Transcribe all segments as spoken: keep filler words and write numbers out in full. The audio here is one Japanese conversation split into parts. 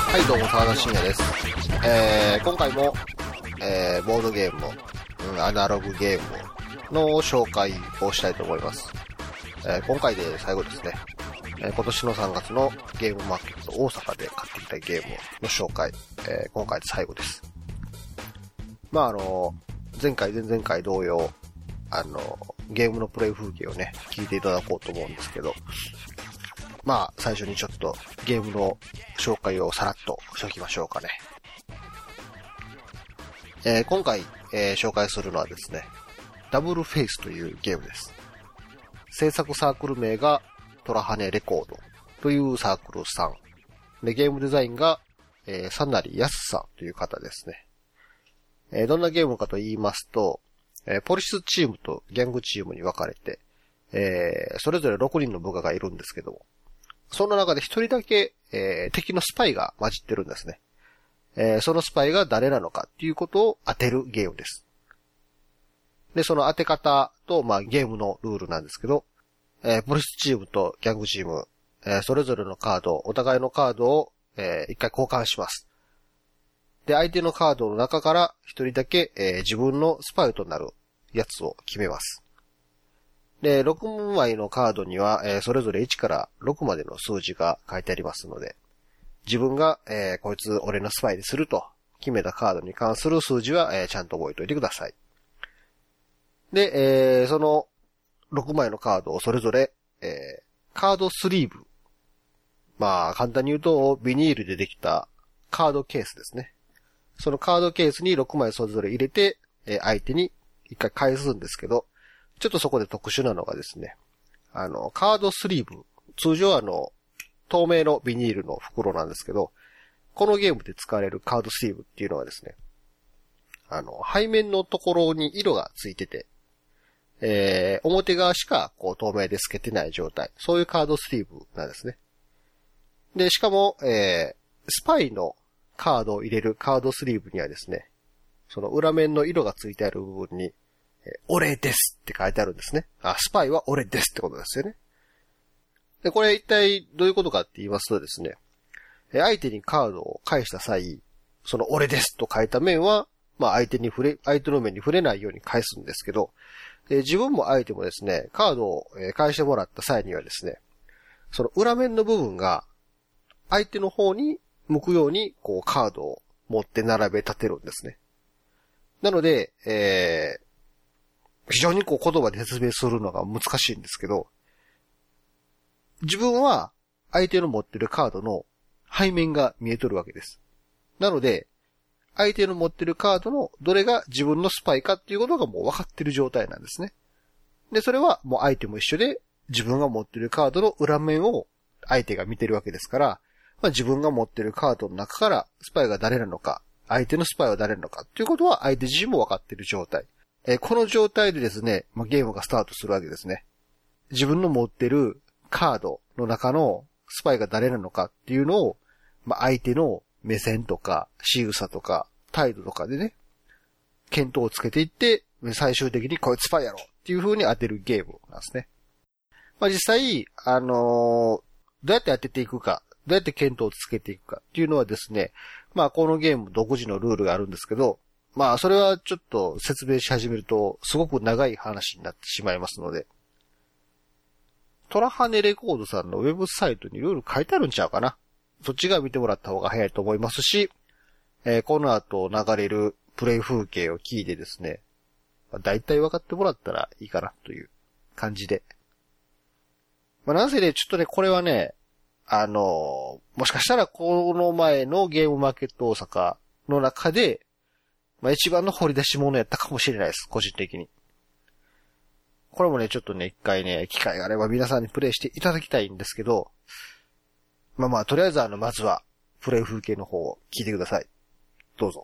はい、どうも、沢田信也です。えー、今回も、えー、ボードゲームの、うん、アナログゲームの紹介をしたいと思います。えー、今回で最後ですね。えー、今年のさんがつのゲームマーケット大阪で買ってきたゲームの紹介、えー、今回で最後です。まあ、あの、前回、前々回同様、あの、ゲームのプレイ風景をね、聞いていただこうと思うんですけど、まあ、最初にちょっとゲームの紹介をさらっとしておきましょうかね。えー、今回、えー、紹介するのはですね、ダブルフェイスというゲームです。制作サークル名がトラハネレコードというサークルさん。で、ゲームデザインが、えー、サナリヤスさんという方ですね。えー、どんなゲームかと言いますと、えー、ポリスチームとギャングチームに分かれて、えー、それぞれろくにんの部下がいるんですけども、その中でひとりだけ、えー、敵のスパイが混じってるんですね。えー、そのスパイが誰なのかっていうことを当てるゲームです。で、その当て方と、まあ、ゲームのルールなんですけど、えー、ポリスチームとギャングチーム、えー、それぞれのカード、お互いのカードを、えー、一回交換します。で、相手のカードの中から一人だけ、えー、自分のスパイとなるやつを決めます。で、ろくまいのカードには、えー、それぞれいちからろくまでの数字が書いてありますので、自分が、えー、こいつ俺のスパイにすると決めたカードに関する数字は、えー、ちゃんと覚えておいてください。で、えー、そのろくまいのカードをそれぞれ、えー、カードスリーブ。まあ、簡単に言うと、ビニールでできたカードケースですね。そのカードケースにろくまいそれぞれ入れて、えー、相手に一回返すんですけど、ちょっとそこで特殊なのがですね、あの、カードスリーブ。通常あの、透明のビニールの袋なんですけど、このゲームで使われるカードスリーブっていうのはですね、あの、背面のところに色がついてて、えー、表側しかこう透明で透けてない状態。そういうカードスリーブなんですね。で、しかも、えー、スパイのカードを入れるカードスリーブにはですね、その裏面の色がついてある部分に、俺ですって書いてあるんですね。あ、スパイは俺ですってことですよね。で、これ一体どういうことかって言いますとですね、相手にカードを返した際、その俺ですと書いた面は、まあ相手に触れ、相手の面に触れないように返すんですけど、自分も相手もですね、カードを返してもらった際にはですね、その裏面の部分が相手の方に向くように、こうカードを持って並べ立てるんですね。なので、えー、非常にこう言葉で説明するのが難しいんですけど、自分は相手の持ってるカードの背面が見えとるわけです。なので、相手の持ってるカードのどれが自分のスパイかっていうことがもう分かってる状態なんですね。で、それはもう相手も一緒で、自分が持ってるカードの裏面を相手が見てるわけですから、まあ、自分が持ってるカードの中からスパイが誰なのか、相手のスパイは誰なのかっていうことは相手自身も分かってる状態。えー、この状態でですね、まあ、ゲームがスタートするわけですね。自分の持ってるカードの中のスパイが誰なのかっていうのを、まあ、相手の目線とか仕草とか態度とかでね、見当をつけていって、最終的にこいつスパイやろっていう風に当てるゲームなんですね。まあ、実際、あのー、どうやって当てていくか、どうやって見当をつけていくかっていうのはですね、まあ、このゲーム独自のルールがあるんですけど、まあ、それはちょっと説明し始めると、すごく長い話になってしまいますので、トラハネレコードさんのウェブサイトにいろいろ書いてあるんちゃうかな。そっちが見てもらった方が早いと思いますし、えー、この後流れるプレイ風景を聞いてですね、まあ、大体分かってもらったらいいかなという感じで。まあ、なぜね、ちょっとね、これはね、あのー、もしかしたらこの前のゲームマーケット大阪の中で、まあ、一番の掘り出し物やったかもしれないです。個人的に。これもね、ちょっとね、一回ね、機会があれば皆さんにプレイしていただきたいんですけど、まあまあ、とりあえずあの、まずは、プレイ風景の方を聞いてください。どうぞ。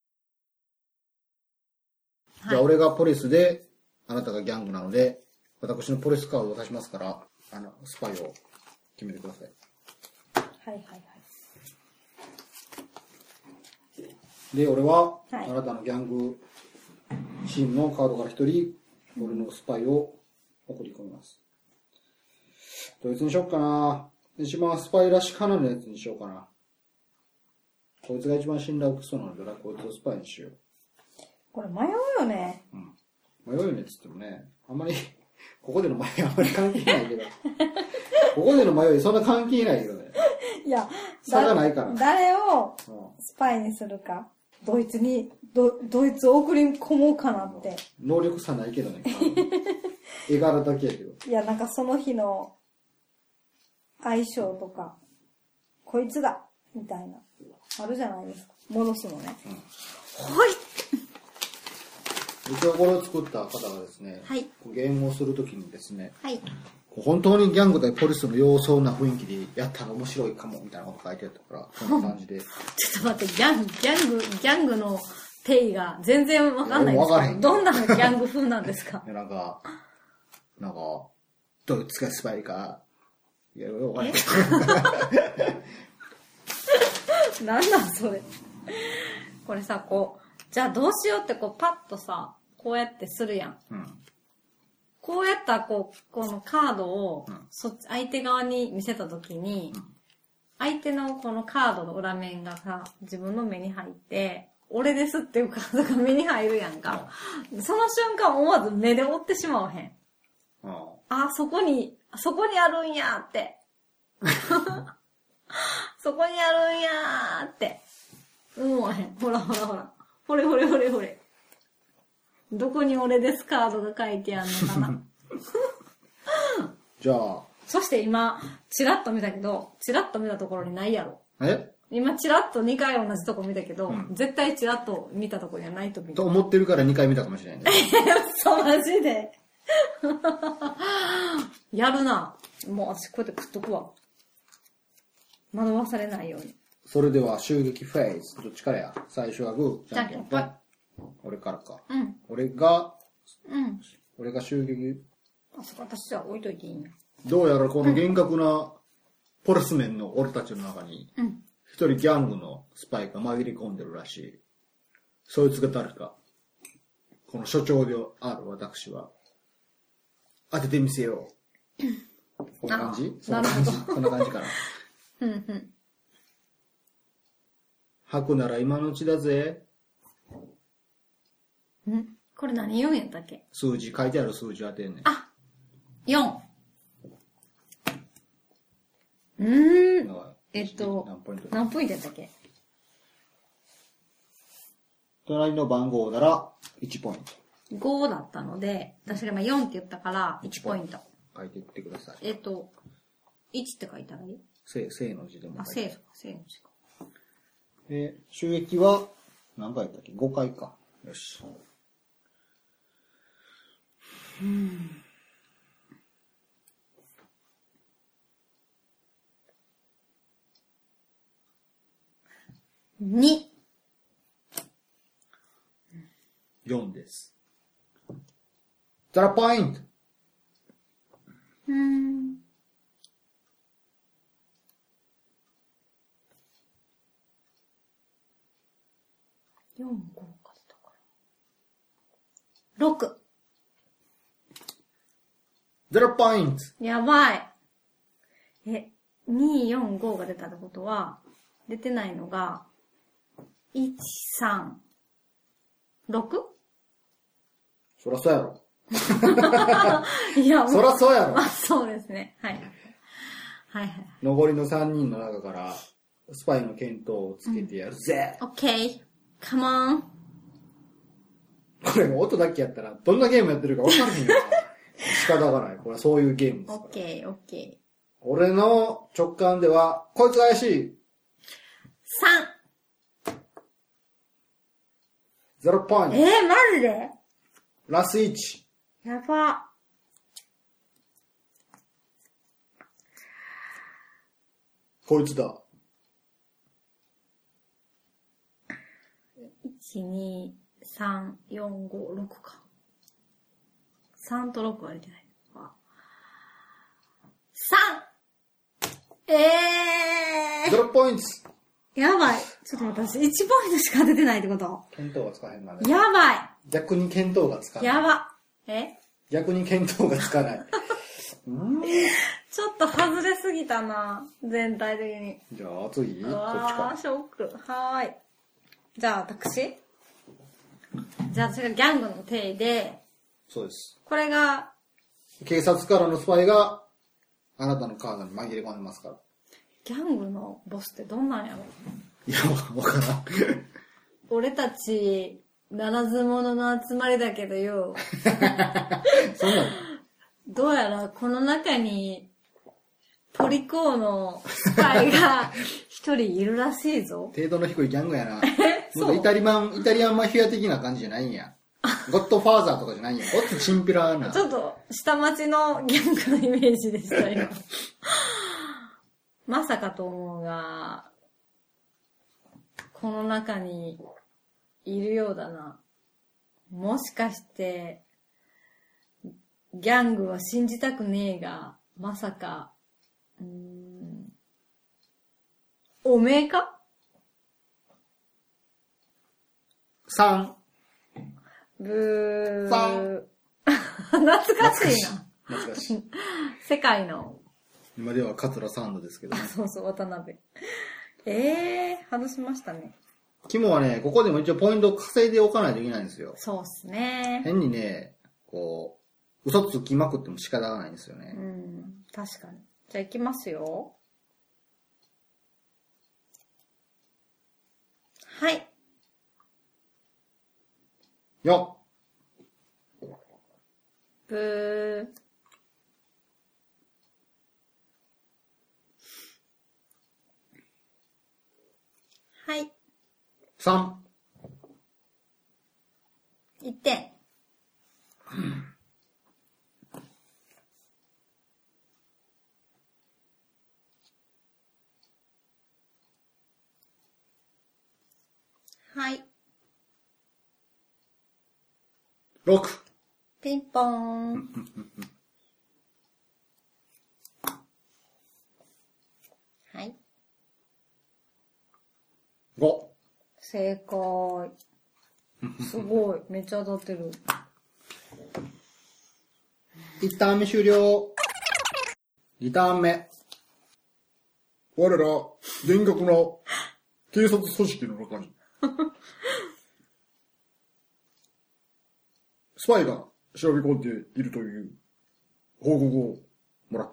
はい、じゃあ、俺がポリスで、あなたがギャングなので、私のポリスカードを出しますから、あの、スパイを決めてください。 はいはいはい。 で、俺は、あなたのギャングチームのカードから一人、俺のスパイを送り込みます。どいつにしよっかな。一番スパイらしからぬやつにしようかな。 こいつが一番信頼を起きそうなので、こいつをスパイにしよう。 これ迷うよね。 うん。迷うよねって言ってもね、あんまり、ここでの迷いあんまり関係ないけど。ここでの迷いそんな関係ないけどね。 いや、 差がないから。 誰をスパイにするか。ドイツに、ド、ドイツを送り込もうかなって。 能力差ないけどね。絵柄だけやけど。 いや、なんかその日の相性とか、こいつだみたいな。あるじゃないですか。戻すのね。うん、ほい一応これを作った方がですね、 はい、 ゲームをするときにですね、 はい、 本当にギャング対ポリスの様相な雰囲気でやったら面白いかもみたいなこと書いてあったから、こんな感じで。 ちょっと待って、ギャング、ギャング、ギャングの定義が全然わかんないですか？どんなギャング風なんですか？ なんか、なんか、ドイツがスパイか、いや、よくわかんない。 なんなんそれ。これさ、こう、じゃあどうしようってこうパッとさ、こうやってするやん。うん、こうやったらこう、このカードを、うん、そ相手側に見せたときに、うん、相手のこのカードの裏面がさ、自分の目に入って、俺ですっていうカードが目に入るやんか。うん、その瞬間思わず目で追ってしまわへん。うん、あ、そこに、そこにあるんやって。そこにあるんやーって。思わへん。ほらほらほら。ほれほれほれほれ。どこに俺ですカードが書いてあるのかな。 じゃあ。 そして今、チラッと見たけど、チラッと見たところにないやろ。 え？ 今チラッとにかい同じとこ見たけど、うん、絶対チラッと見たところにはないと見た。 と思ってるからにかい見たかもしれないね。 そう、マジで。やるな。もう私こうやって食っとくわ。惑わされないように。 それでは襲撃フェーズ。どっちからや？最初はグー、じゃんけんぽん。俺からか。うん。俺が、うん。俺が襲撃。 あ、そこ私は置いといていいんや。 どうやらこの厳格なポリスメンの俺たちの中に、うん。一人ギャングのスパイが紛れ込んでるらしい。そいつが誰か。この所長である私は、当ててみせよう。こんな感じ？そんな感じ？こんな感じかな。うんうん。吐くなら今のうちだぜ。 ん？これ何言うんやったっけ？ 数字、書いてある数字当てんねん。 あ、よん。うーん。えっと、何ポイント何ポイントやったっけ？ 隣の番号ならいちポイント。 ごだったので、私が今よんって言ったからいちポイント。 書いていってください。 えっと、いちって書いたらいい？ 正、正の字でも書いてある。あ、正、正の字か。 で、収益は何回やったっけ？ ご 回か。よし。うん。 に。 よんです。ゼロポイント。 うーん。よん、ごかったから。ろく。 ゼロポイント。 やばい。え、に、よん、ごが出たってことは、出てないのが、いち、さん、ろく? そらそうやろ。 いや、 そらそうやろ。 あ、そうですね。はい。はいはい。 残りのさんにんの中から、スパイの見当をつけてやるぜ。 オッケー。Come on. これも音だけやったら、どんなゲームやってるか分からへんよ。仕方がない。これはそういうゲームですから。 オッケー、オッケー。 俺の直感では、こいつ怪しい。 さん。 ゼロポイント。 えー、マジで？ ラスいち。 やば。 こいつだ。 いち、に、さん、よん、ご、ろくか。さんとろくは出てない。さん! えー。 ゼロポイント。 やばい。ちょっと私、いちポイントしか出てないってこと？ 見当がつかへんなね。 やばい。 逆に見当がつかない。 やば。え？ 逆に見当がつかない。 うんちょっと外れすぎたな。全体的に。 じゃあ次、こっちああ、 か。 ショック。はーい。じゃあ私じゃあ私がギャングの定義で、 そうです。 これが、 警察からのスパイがあなたのカードに紛れ込んでますから。 ギャングのボスってどんなんやろ？ いや、わからん。 俺たち、ならず者の集まりだけどよ。 そんなのどうやらこの中に、トリコーのスパイが一人いるらしいぞ。 程度の低いギャングやな。 そうもっとイタリアン、イタリアンマフィア的な感じじゃないんや。ゴッドファーザーとかじゃないんや。ごっつチンピラな。 ちょっと、下町のギャングのイメージでしたよ。まさかと思うが、この中にいるようだな。もしかして、ギャングは信じたくねえが、まさか、うーん、おめえか？ さん。 ブー。 さん懐かしいな。 懐かしい。 世界の。 今では桂サンドですけどね。 そうそう、渡辺。ええー、外しましたね。 肝はね、ここでも一応ポイントを稼いでおかないといけないんですよ。 そうっすね。 変にね、こう、嘘つきまくっても仕方がないんですよね。 うん、確かに。じゃあ行きますよ。はい。 よっ。 ブー。はい。 さん。 いってん。はい。 ろく。 ピンポーン。はい。 ご。 正解。すごい。めっちゃ当たってる。 いちターン目終了。にターン目。 我ら、厳格な警察組織の中に、スパイが調べ込んでいるという報告をもらった。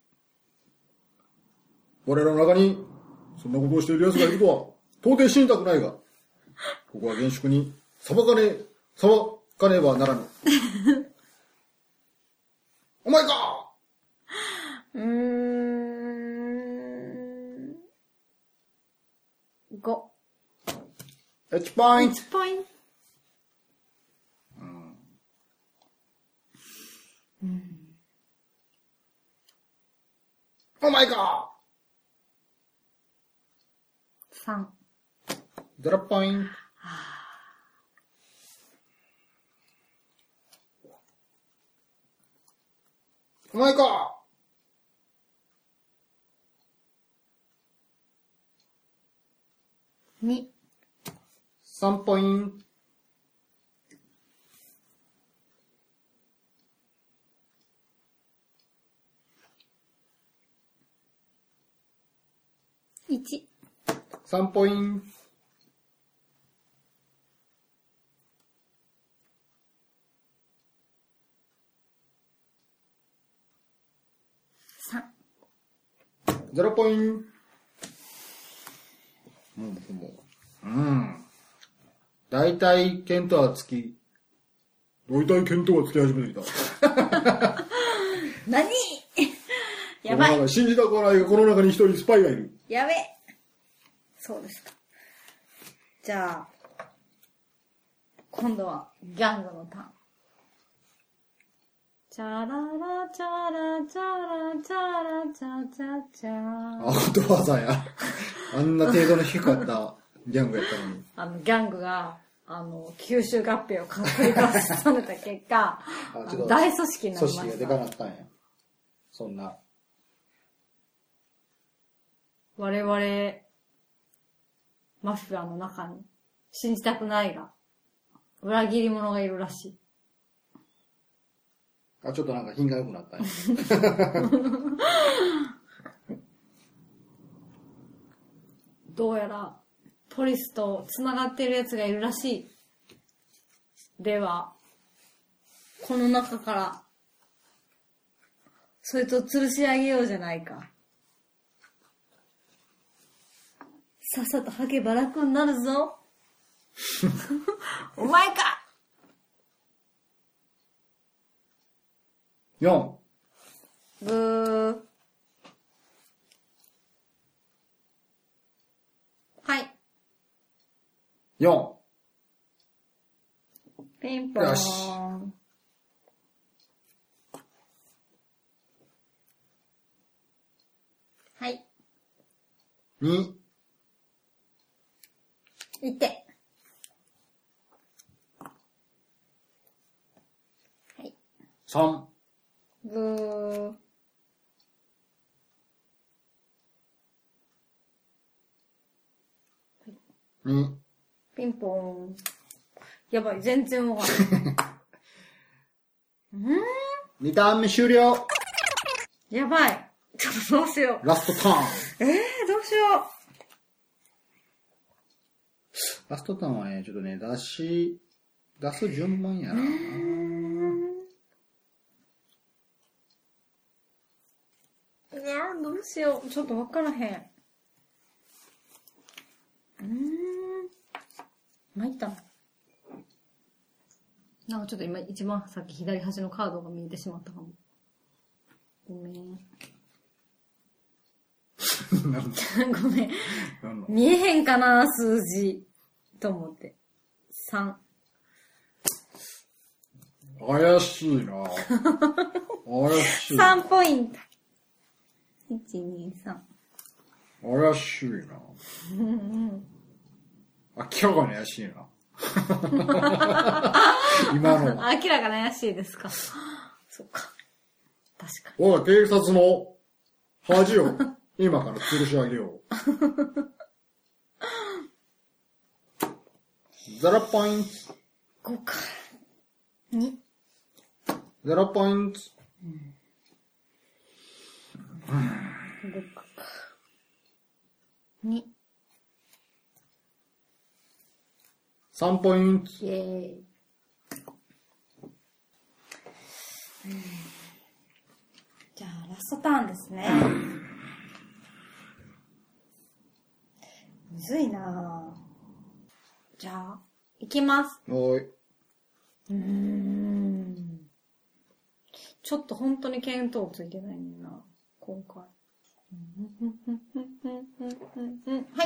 我らの中に、そんなことをしている奴がいるとは、到底信じたくないが、ここは厳粛に裁かね、裁かねばならぬ。お前かうーん。ご。 いちポイント。 いちポイント。うん。 お前かさん。 ゼロポイント。お前かに。 さんポイント。 いち。 さんポイント。 さん。 ゼロポイント。うん、もう。うん。大体、見当はつき。 大体見当がつき始めてきた。 何やばい。 この中信じたくはないが、この中に一人スパイがいる。 やべ。そうですか。じゃあ、今度はギャングのターン。チャララチャラチャラチャラチャチャチャあ、ゴッドファーザーや。あんな程度の低かったギャングやったのに。 あの、ギャングが、あの、吸収合併を繰り返された結果、 あちょっと大組織になりました。 組織がでかなったんや。そんな。 我々、マフィアの中に、信じたくないが、裏切り者がいるらしい。 あ、ちょっとなんか品が良くなったね。 どうやら、ポリスと繋がってるやつがいるらしい。では、この中から、そいつを吊るし上げようじゃないか。さっさと吐けば楽になるぞ。お前か。 よん。 ブー。はい。 よん。ピンポーン。 よし。 はい。 に。 いって。はい。 さん。 ブー。 に。 ピンポーン。やばい、全然わかんない。うんにターン目終了。 やばい。ちょっとどうしよう。 ラストターン。 えー、どうしよラストターンはね、ちょっとね、出し、出す順番やな。 う。いやー、どうしよう。ちょっとわからへん。うーん。参ったな。なんかちょっと今一番さっき左端のカードが見えてしまったかも。ごめん。ごめん。見えへんかな、数字。と思って。さん。 怪しいな怪しい。 さんポイント。いち、に、さん。 怪しいな明らかに怪しいな。今の。 明らかに怪しいですか。そっか。確かに。 おい、警察の恥を今から吊るし上げよう。ゼロポイント。 ごか。に。 ゼロポイント。 ごか。に。 さんポイント。 イェーイ。じゃあ、ラストターンですね。むずいなぁ。じゃあ、いきます。 おい。 うーん。ちょっと本当に見当ついてないねんな、今回。はい。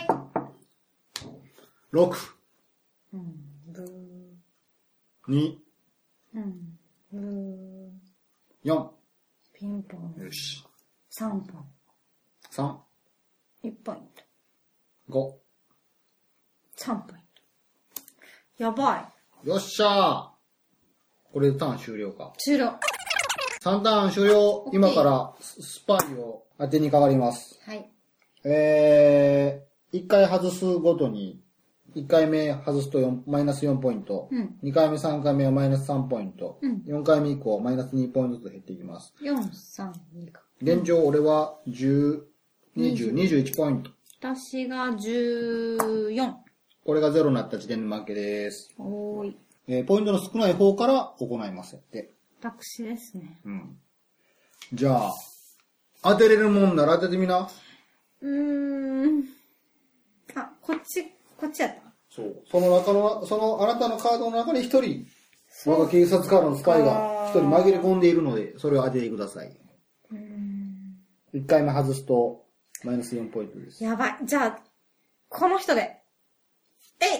ろく。 うん、ブー。 に。 うん、ブー。 よん。 ピンポン。 よし。 さんポン。 さん。 いちポイント。 ご。 さんポイント。やばよっしゃー。これでターン終了か。 い。終了。 さんターン終了。今からスパイを当てにかかります。 はい。 えー、いっかい外すごとに、いっかいめ外すとよんマイナスよんポイント、 うん、 にかいめさんかいめはマイナスさんポイント、 うん、 よんかいめ以降マイナスにポイントずつ減っていきます。 よん、さん、にか。 現状俺はじゅう、にじゅう、にじゅういちポイント。 私がじゅうよん。 これがゼロになった時点で負けです。 おーい。 えー、ポイントの少ない方から行いますって。 私ですね。 うん。じゃあ、当てれるもんなら当ててみな。 うーん。あ、こっち、こっちやった。 そう。その中の、そのあなたのカードの中に一人、我が警察からのスパイが一人紛れ込んでいるので、それを当ててください。 うーん。 一回目外すと、マイナスよんポイントです。 やばい。じゃあ、この人で。えい。あ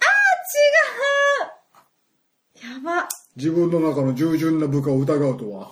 ー、違う。やば。 自分の中の従順な部下を疑うとは。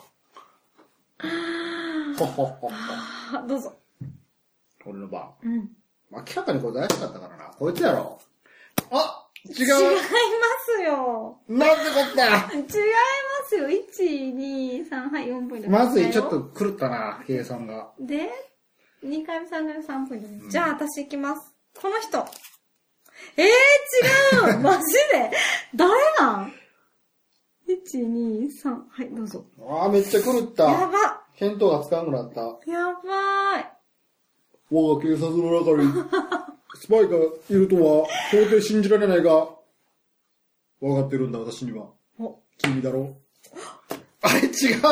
ほほほほ。 あ、どうぞ。 俺の番。 うん。 明らかにこれ怪しかったからな。こいつやろ。あ違う違いますよ。 なんてこった違いますよ。いち、に、さん、はい、よんポイント。 まずい、ちょっと狂ったな、計算が。 で、にかいめ、さんかいめ、さんポイント、うん。じゃあ、私行きます。この人。えー、違うマジで誰なんいち、に、さん。はい、どうぞ。 ああ、めっちゃ狂った。 やば。 返答がつかんくなった。 やばい。 我が警察の中にスパイがいるとは到底信じられないが、分かってるんだ私には。君だろ。あれ違う。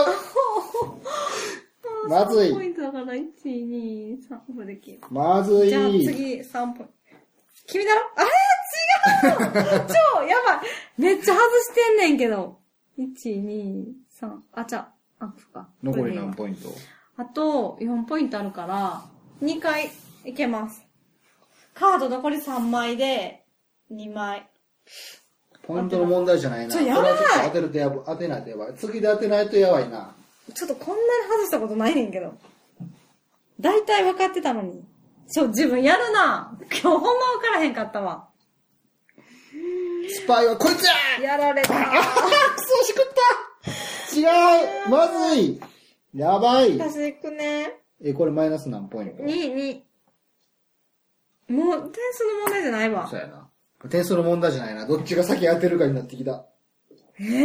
まずい。 さんポイントだからいち、に、さん。これで消える。 まずい。 じゃあ次さんポイント。君だろ。あれ違う超やばい。めっちゃ外してんねんけど。いち、に、さん。あ、じゃあ、あ、そっか。 残り何ポイント？ あと、よんポイントあるから、にかいいけます。カード残りさんまいで、にまい。 ポイントの問題じゃないな。 ちょ、やばい。 これはちょっと当てるとやば、当てないとやばい。次で当てないとやばいな。 ちょっとこんなに外したことないねんけど。だいたい分かってたのに。ちょ、自分やるな。今日ほんま分からへんかったわ。 スパイはこいつややられた。 ああ、クソしくった違うまずいやばい私行くね。 え、これマイナス何ポイント？ に、に。もう、点数の問題じゃないわ。 そうやな。点数の問題じゃないな。どっちが先当てるかになってきた。 えぇ、ー、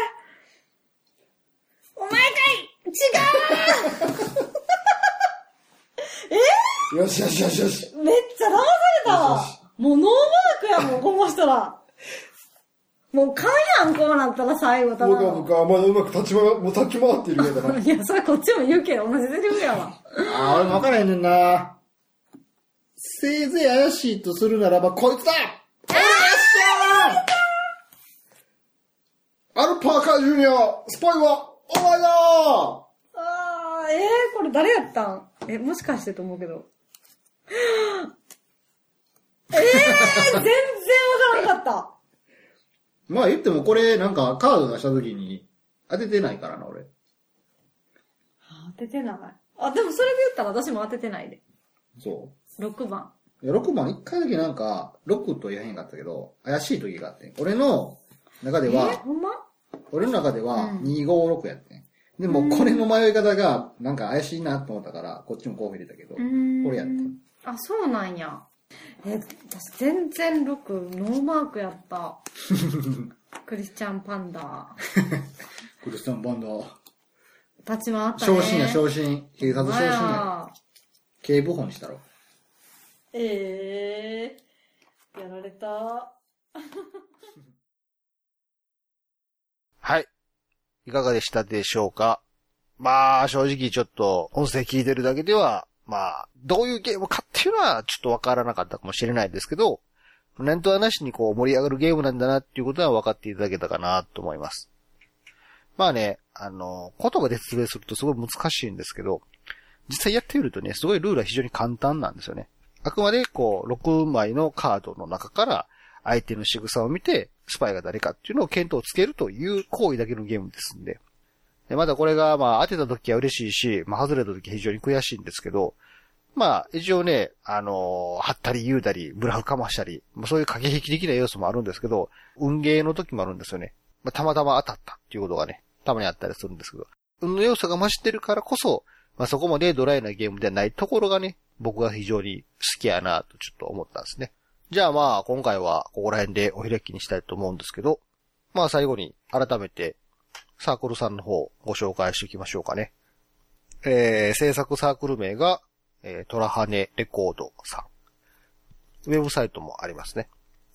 お前かい違うえよしよしよしよし。 めっちゃ騙されたわ。 よしよしもうノーマークやもん、この人ら。もう勘やん、こうなったら最後、ただ僕は僕はまだうまく立ち回、もう立ち回っているようだな。 いや、それこっちも言うけど、同じセリフやわ。 ああ、俺も分からへんねんな。せいぜい怪しいとするならば、こいつだあー、よっしゃーアルパーカージュニア、スパイはお前だーあー、えー、これ誰やったん？え、もしかしてと思うけど。えー、全然わからんかった。 まあ言ってもこれなんかカード出した時に当ててないからな、俺。 当ててない。あ、でもそれで言ったら私も当ててないで。 そろくばん。 う。いや、ろくばん一回だけなんか、ろくと言えへんかったけど、怪しい時があってん。俺の中でえー、 は、 ほんま？ 俺の中ではうんにごろくやってん。でもこれの迷い方がなんか怪しいなと思ったから、こっちもこう入れたけど、これやってん。 あ、そうなんや。え、私全然ろく、ノーマークやった。クリスチャンパンダ。 クリスチャンパンダ。 立ち回ったね。 昇進や、昇進。警察昇進や。警部補にしたろ。 ええー、やられた。 はい。いかがでしたでしょうか？まあ、正直ちょっと、音声聞いてるだけでは、まあ、どういうゲームかっていうのはちょっとわからなかったかもしれないですけど、なんとはなしにこう盛り上がるゲームなんだなっていうことは分かっていただけたかなと思います。まあね、あの、言葉で説明するとすごい難しいんですけど、実際やってみるとね、すごいルールは非常に簡単なんですよね。あくまでこう、ろくまいのカードの中から相手の仕草を見て、スパイが誰かっていうのを見当をつけるという行為だけのゲームですんで。でまたこれがまあ当てた時は嬉しいし、まあ外れた時は非常に悔しいんですけど、まあ一応ね、あのー、張ったり言うたり、ブラフかましたり、そういう駆け引き的な要素もあるんですけど、運ゲーの時もあるんですよね。まあ、たまたま当たったっていうことがね、たまにあったりするんですけど、運の要素が増してるからこそ、まあそこまでドライなゲームではないところがね、僕が非常に好きやなとちょっと思ったんですね。じゃあまあ今回はここら辺でお開きにしたいと思うんですけど、まあ最後に改めてサークルさんの方ご紹介していきましょうかね。えー、制作サークル名が、えー、トラハネレコードさん。ウェブサイトもありますね。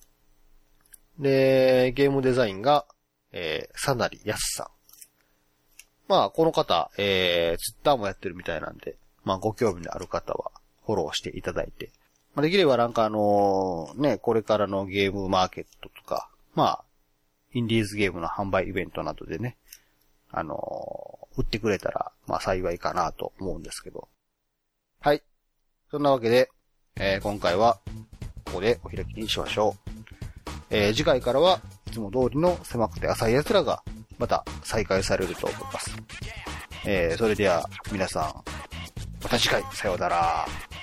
で、ゲームデザインが、えー、サナリヤスさん。まあ、この方、えー、ツイッターもやってるみたいなんで、まあ、ご興味のある方はフォローしていただいて、まあ、できればなんかあのー、ね、これからのゲームマーケットとか、まあ、インディーズゲームの販売イベントなどでね、あのー、売ってくれたら、まあ、幸いかなと思うんですけど。はい。そんなわけで、えー、今回は、ここでお開きにしましょう。えー、次回からはいつも通りの狭くて浅い奴らが、また再開されると思います。えー、それでは皆さん、また次回、さようなら。